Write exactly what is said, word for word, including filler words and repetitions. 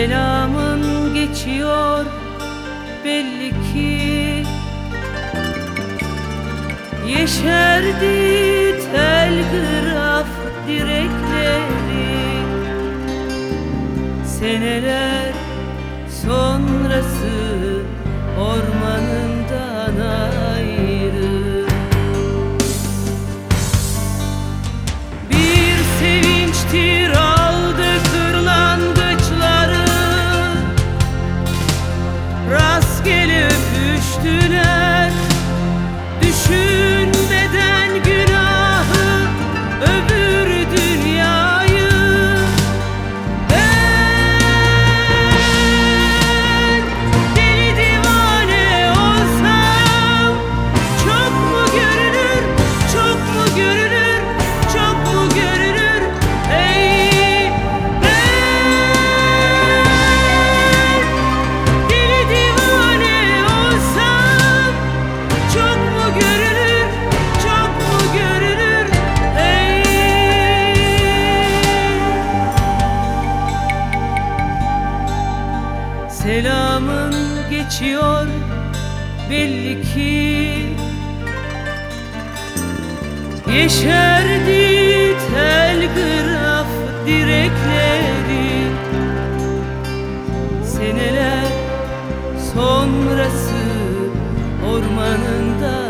Selamın geçiyor belli ki, yeşerdi telgraf direkleri. Seneler sonrası ormanından ayrı, bir sevinçtir aldı kırlangıçları. Rastgele öpüştüler, düşünmeden günahı, öbür dünyayı. Ben deli divane olsam çok mu görünür, çok mu görünür, çok mu görünür? Hey, ben deli divane olsam çok mu görünür, çok mu görünür? Hey, selamın geçiyor belli ki, yeşerdi telgraf direkleri. Seneler sonrası ormanında